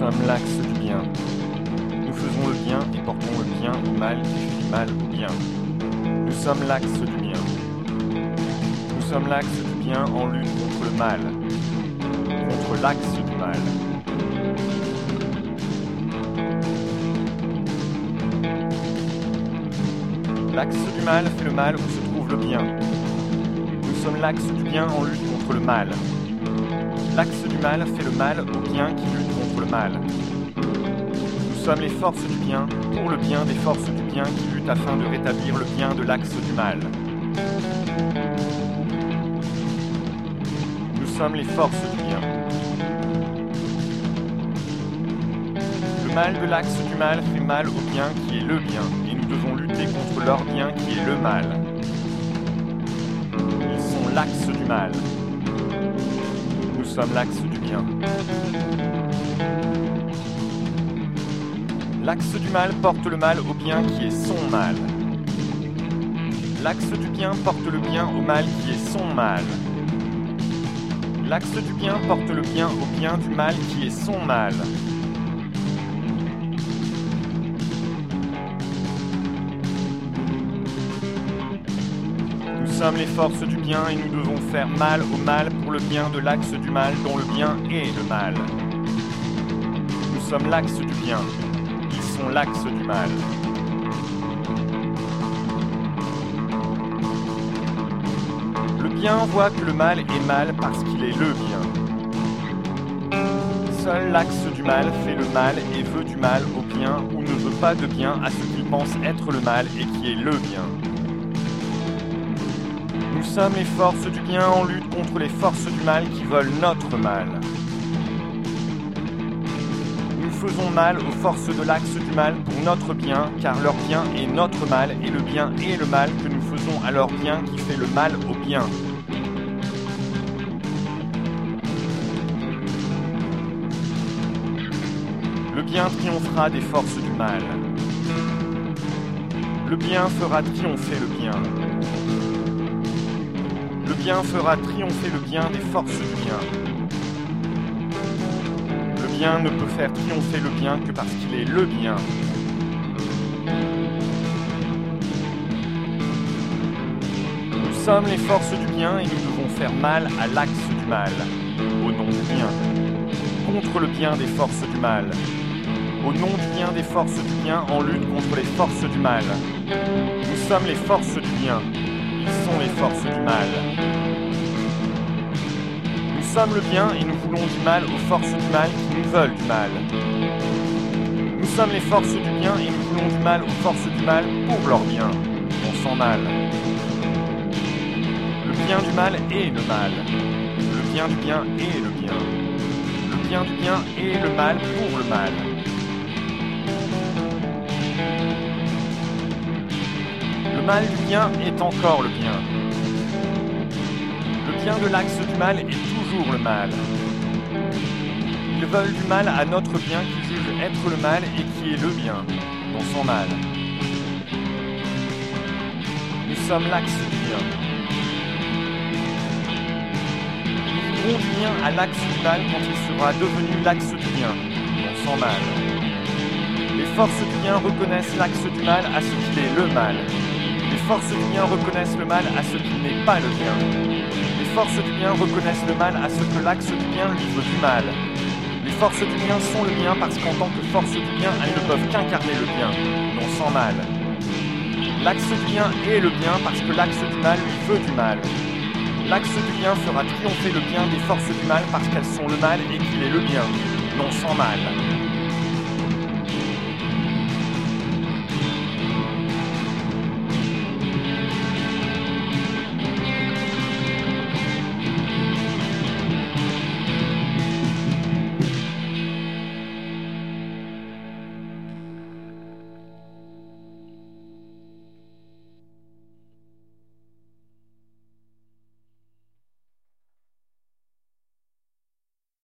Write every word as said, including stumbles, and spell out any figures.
sommes l'axe du bien. Nous faisons le bien et portons le bien au mal qui fait du mal au bien. Nous sommes l'axe du bien. Nous sommes l'axe du bien en lutte contre le mal, contre l'axe du mal. L'axe du mal fait le mal où se trouve le bien. Nous sommes l'axe du bien en lutte contre le mal. L'axe du mal fait le mal au bien qui lutte contre le mal. Nous sommes les forces du bien pour le bien des forces du bien qui luttent afin de rétablir le bien de l'axe du mal. Nous sommes les forces du bien. Le mal de l'axe du mal fait mal au bien qui est le bien, et nous devons lutter contre leur bien qui est le mal. Ils sont l'axe du mal. Nous sommes l'axe du bien. L'axe du mal porte le mal au bien qui est son mal. L'axe du bien porte le bien au mal qui est son mal. L'axe du bien porte le bien au bien du mal qui est son mal. Nous sommes les forces du bien et nous devons faire mal au mal pour le bien de l'axe du mal dont le bien est le mal. Nous sommes l'axe du bien. Ils sont l'axe du mal. Le bien voit que le mal est mal parce qu'il est le bien. Seul l'axe du mal fait le mal et veut du mal au bien ou ne veut pas de bien à ce qu'il pense être le mal et qui est le bien. Nous sommes les forces du bien en lutte contre les forces du mal qui veulent notre mal. Nous faisons mal aux forces de l'axe du mal pour notre bien, car leur bien est notre mal et le bien est le mal que nous faisons à leur bien qui fait le mal au bien. Le bien triomphera des forces du mal. Le bien fera triompher le bien. Le bien fera triompher le bien des forces du bien. Le bien ne peut faire triompher le bien que parce qu'il est le bien. Nous sommes les forces du bien et nous devons faire mal à l'axe du mal, au nom du bien, contre le bien des forces du mal, au nom du bien des forces du bien en lutte contre les forces du mal. Nous sommes les forces du bien. Ils sont les forces du mal. Nous sommes le bien et nous voulons du mal aux forces du mal qui nous veulent du mal. Nous sommes les forces du bien et nous voulons du mal aux forces du mal pour leur bien. On sent mal. Le bien du mal est le mal. Le bien du bien est le bien. Le bien du bien est le mal pour le mal. Le mal du bien est encore le bien. Le bien de l'axe du mal est toujours le mal. Ils veulent du mal à notre bien qui juge être le mal et qui est le bien, dans son mal. Nous sommes l'axe du bien. Nous voudrons du bien à l'axe du mal quand il sera devenu l'axe du bien, dans son mal. Les forces du bien reconnaissent l'axe du mal à ce qu'il est le mal. Les forces du bien reconnaissent le mal à ce qui n'est pas le bien. Les forces du bien reconnaissent le mal à ce que l'axe du bien lui veut du mal. Les forces du bien sont le bien parce qu'en tant que force du bien, elles ne peuvent qu'incarner le bien, non sans mal. L'axe du bien est le bien parce que l'axe du mal lui veut du mal. L'axe du bien fera triompher le bien des forces du mal parce qu'elles sont le mal et qu'il est le bien, non sans mal.